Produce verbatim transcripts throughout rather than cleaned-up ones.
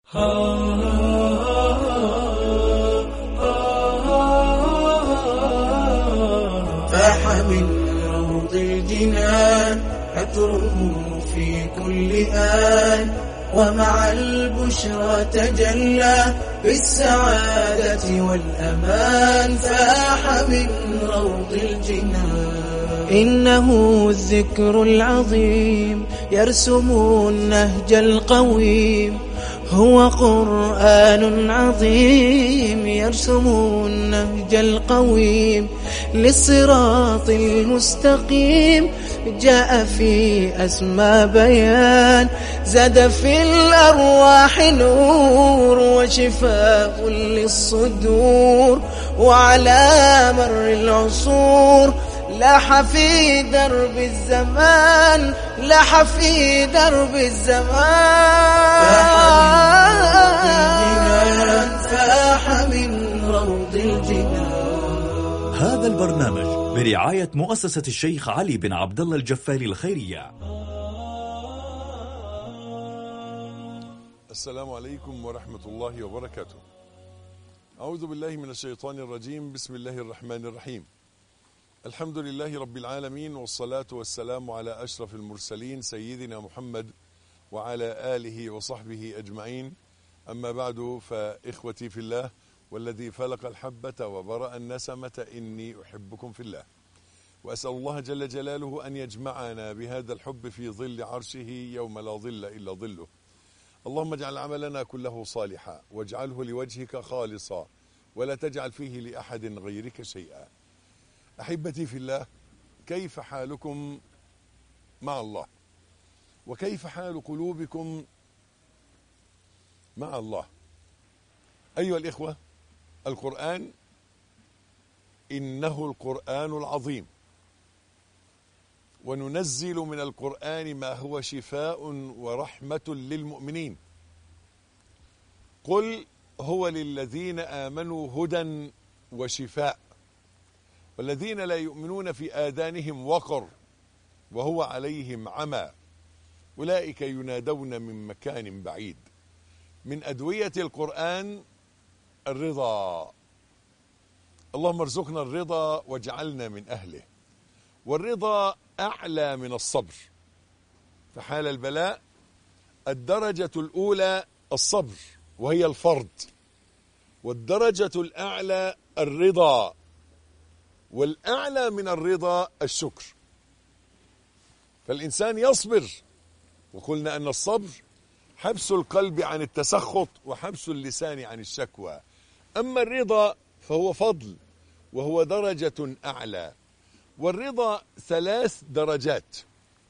فاح من روض الجنان عطره في كل آن، ومع البشرى تجلى بالسعادة والأمان. فاح من روض الجنان إنه الذكر العظيم يرسم النهج القويم، هو قرآن عظيم يرسم النهج القويم للصراط المستقيم. جاء في أسمى بيان، زاد في الأرواح نور وشفاء للصدور، وعلى مر العصور لاح في درب الزمان، لاح في درب الزمان. فاح من روض الجنان. هذا البرنامج برعاية مؤسسة الشيخ علي بن عبد الله الجفالي الخيرية. السلام عليكم ورحمة الله وبركاته. أعوذ بالله من الشيطان الرجيم. بسم الله الرحمن الرحيم. الحمد لله رب العالمين، والصلاة والسلام على أشرف المرسلين سيدنا محمد وعلى آله وصحبه أجمعين. أما بعد، فإخوتي في الله والذي فلق الحبة وبرأ النسمة إني أحبكم في الله، وأسأل الله جل جلاله أن يجمعنا بهذا الحب في ظل عرشه يوم لا ظل إلا ظله. اللهم اجعل عملنا كله صالحا، واجعله لوجهك خالصا، ولا تجعل فيه لأحد غيرك شيئا. أحبتي في الله، كيف حالكم مع الله؟ وكيف حال قلوبكم مع الله؟ أيها الإخوة، القرآن إنه القرآن العظيم، وننزل من القرآن ما هو شفاء ورحمة للمؤمنين. قل هو للذين آمنوا هدى وشفاء، والذين لا يؤمنون في آذانهم وقر وهو عليهم عمى، أولئك ينادون من مكان بعيد. من أدوية القرآن الرضا. اللهم ارزقنا الرضا واجعلنا من أهله. والرضا أعلى من الصبر. فحال البلاء الدرجة الأولى الصبر وهي الفرض، والدرجة الأعلى الرضا، والأعلى من الرضا الشكر. فالإنسان يصبر، وقلنا أن الصبر حبس القلب عن التسخط وحبس اللسان عن الشكوى. أما الرضا فهو فضل، وهو درجة أعلى. والرضا ثلاث درجات: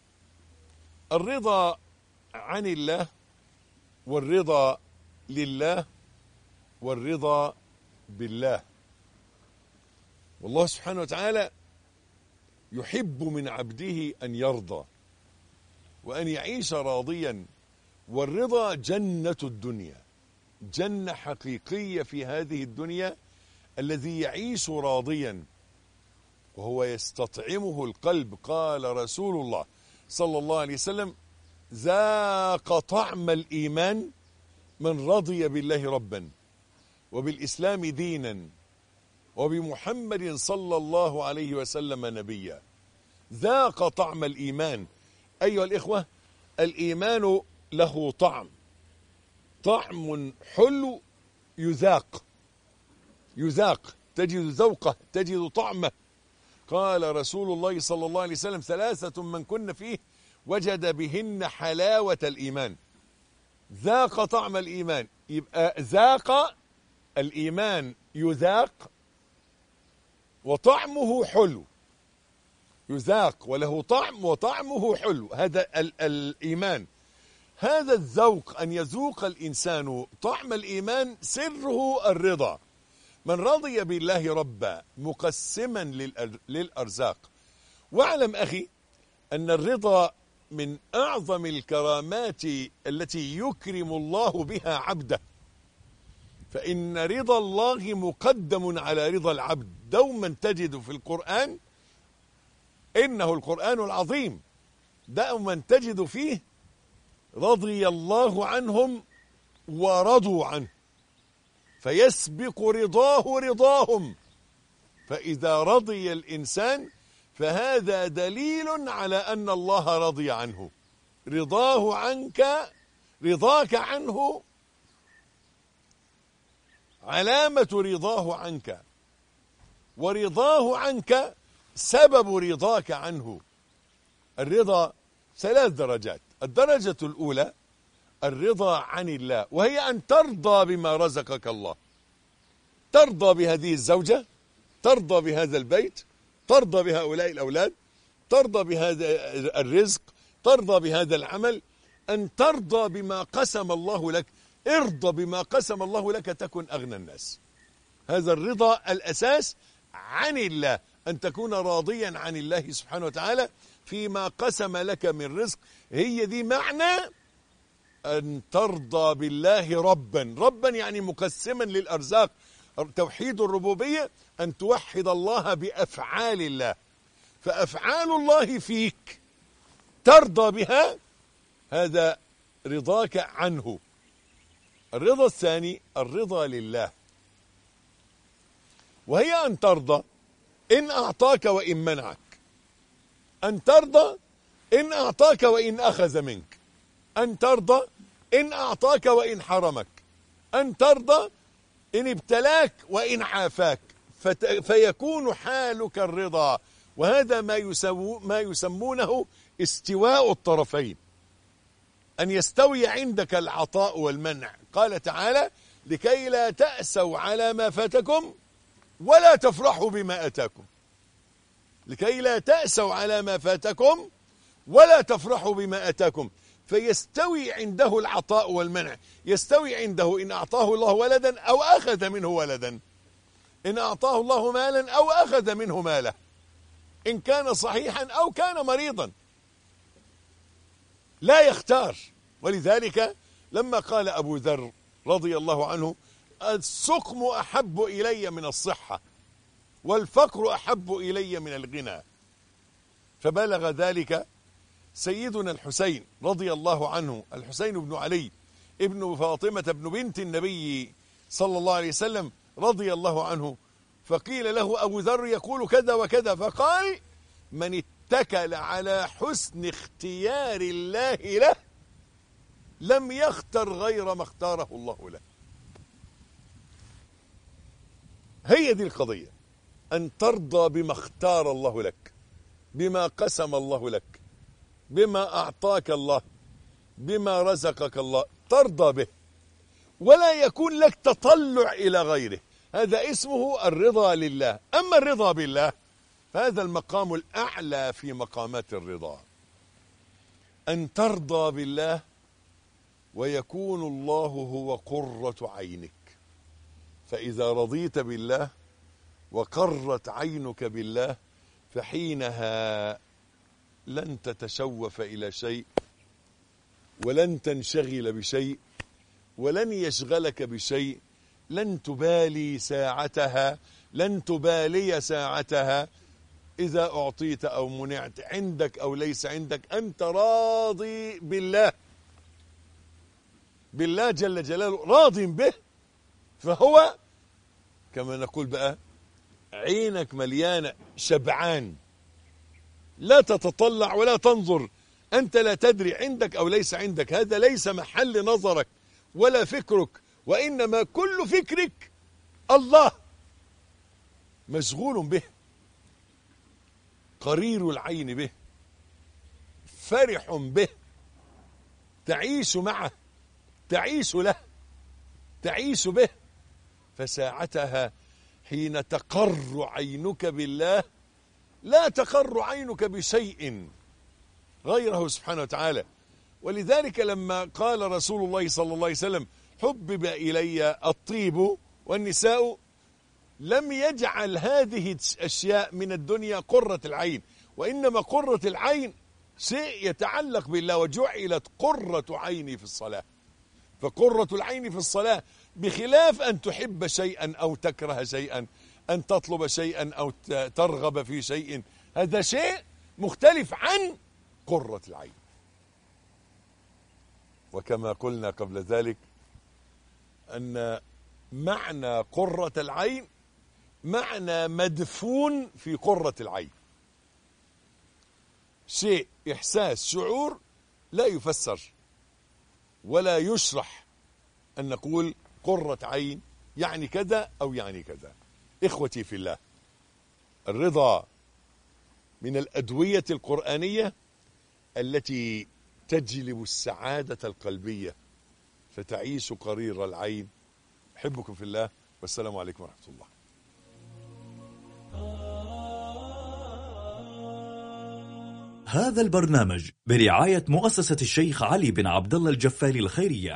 الرضا عن الله، والرضا لله، والرضا بالله. والله سبحانه وتعالى يحب من عبده أن يرضى وأن يعيش راضيا. والرضا جنة الدنيا، جنة حقيقية في هذه الدنيا. الذي يعيش راضيا وهو يستطعمه القلب. قال رسول الله صلى الله عليه وسلم: ذاق طعم الإيمان من رضي بالله ربا، وبالإسلام دينا، وبمحمد صلى الله عليه وسلم نبيا. ذاق طعم الإيمان. أيها الإخوة، الإيمان له طعم، طعم حلو يذاق، يذاق تجد ذوقه، تجد طعمه. قال رسول الله صلى الله عليه وسلم: ثلاثة من كن فيه وجد بهن حلاوة الإيمان. ذاق طعم الإيمان، يبقى ذاق الإيمان، يذاق وطعمه حلو. يذاق وله طعم وطعمه حلو، هذا ال الإيمان. هذا الذوق، أن يذوق الإنسان طعم الإيمان، سره الرضا. من رضي بالله ربا مقسما للأرزاق. واعلم أخي أن الرضا من أعظم الكرامات التي يكرم الله بها عبده. فإن رضا الله مقدم على رضا العبد. دوما تجد في القرآن، إنه القرآن العظيم، دوما تجد فيه رضي الله عنهم ورضوا عنه، فيسبق رضاه رضاهم. فإذا رضي الإنسان فهذا دليل على أن الله رضي عنه. رضاه عنك، رضاك عنه علامة رضاه عنك، ورضاه عنك سبب رضاك عنه. الرضا ثلاث درجات. الدرجة الأولى الرضا عن الله، وهي أن ترضى بما رزقك الله، ترضى بهذه الزوجة، ترضى بهذا البيت، ترضى بهؤلاء الأولاد، ترضى بهذا الرزق، ترضى بهذا العمل. أن ترضى بما قسم الله لك. ارضى بما قسم الله لك تكن أغنى الناس. هذا الرضا الأساس عن الله، أن تكون راضيا عن الله سبحانه وتعالى فيما قسم لك من رزق. هي دي معنى أن ترضى بالله ربا. ربا يعني مقسما للأرزاق. توحيد الربوبية أن توحد الله بأفعال الله، فأفعال الله فيك ترضى بها، هذا رضاك عنه. الرضا الثاني الرضا لله، وهي أن ترضى إن أعطاك وإن منعك، أن ترضى إن أعطاك وإن أخذ منك، أن ترضى إن أعطاك وإن حرمك، أن ترضى إن ابتلاك وإن عافاك، فيكون حالك الرضا. وهذا ما يسمو ما يسمونه استواء الطرفين، أن يستوي عندك العطاء والمنع. قال تعالى: لكي لا تأسوا على ما فاتكم ولا تفرحوا بما أتاكم. لكي لا تأسوا على ما فاتكم ولا تفرحوا بما أتاكم. فيستوي عنده العطاء والمنع. يستوي عنده إن أعطاه الله ولدا أو أخذ منه ولدا، إن أعطاه الله مالا أو أخذ منه ماله، إن كان صحيحا أو كان مريضا، لا يختار. ولذلك لما قال أبو ذر رضي الله عنه: السقم أحب إلي من الصحة والفقر أحب إلي من الغنى، فبلغ ذلك سيدنا الحسين رضي الله عنه، الحسين بن علي ابن فاطمة بن بنت النبي صلى الله عليه وسلم رضي الله عنه، فقيل له: أبو ذر يقول كذا وكذا، فقال: من اتكل على حسن اختيار الله له لم يختر غير ما اختاره الله له. هي دي القضية، أن ترضى بما اختار الله لك، بما قسم الله لك، بما أعطاك الله، بما رزقك الله، ترضى به، ولا يكون لك تطلع إلى غيره. هذا اسمه الرضا لله. أما الرضا بالله فهذا المقام الأعلى في مقامات الرضا، أن ترضى بالله ويكون الله هو قرة عينك. فإذا رضيت بالله وقرت عينك بالله فحينها لن تتشوف إلى شيء، ولن تنشغل بشيء، ولن يشغلك بشيء، لن تبالي ساعتها، لن تبالي ساعتها إذا أعطيت أو منعت، عندك أو ليس عندك، أنت راضي بالله، بالله جل جلاله، راض به. فهو كما نقول بقى عينك مليانة، شبعان، لا تتطلع ولا تنظر، أنت لا تدري عندك أو ليس عندك، هذا ليس محل نظرك ولا فكرك، وإنما كل فكرك الله، مشغول به، قرير العين به، فرح به، تعيش معه، تعيش له، تعيش به. فساعتها حين تقر عينك بالله لا تقر عينك بشيء غيره سبحانه وتعالى. ولذلك لما قال رسول الله صلى الله عليه وسلم: حبب إلي الطيب والنساء، لم يجعل هذه الأشياء من الدنيا قرة العين، وإنما قرة العين شيء يتعلق بالله. وجعلت قرة عيني في الصلاة. فقرة العين في الصلاة بخلاف أن تحب شيئا أو تكره شيئا، أن تطلب شيئا أو ترغب في شيء، هذا شيء مختلف عن قرة العين. وكما قلنا قبل ذلك أن معنى قرة العين معنى مدفون في قرة العين، شيء إحساس شعور لا يفسر ولا يشرح أن نقول قرة عين يعني كذا أو يعني كذا. إخوتي في الله، الرضا من الأدوية القرآنية التي تجلب السعادة القلبية فتعيش قرير العين. أحبكم في الله، والسلام عليكم ورحمة الله. هذا البرنامج برعاية مؤسسة الشيخ علي بن عبد الله الجفاري الخيرية.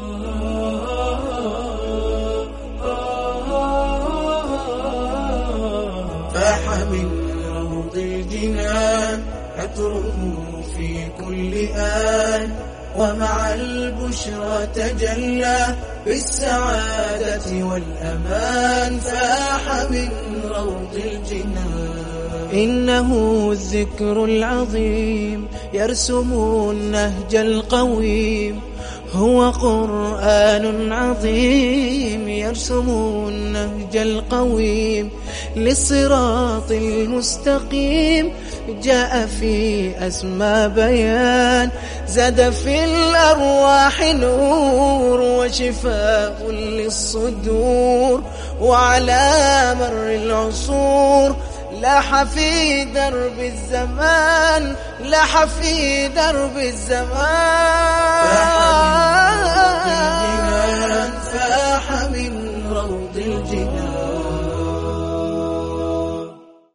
فاح من روض الجنان عطره في كل آن، ومع البشرى تجلى بالسعادة والأمان. فاح من روض الجنان إنه الذكر العظيم يرسم النهج القويم، هو قرآن عظيم يرسم النهج القويم للصراط المستقيم. جاء في أسمى بيان، زاد في الأرواح نور وشفاء للصدور، وعلى مر العصور لاح في درب الزمان، لاح في درب الزمان.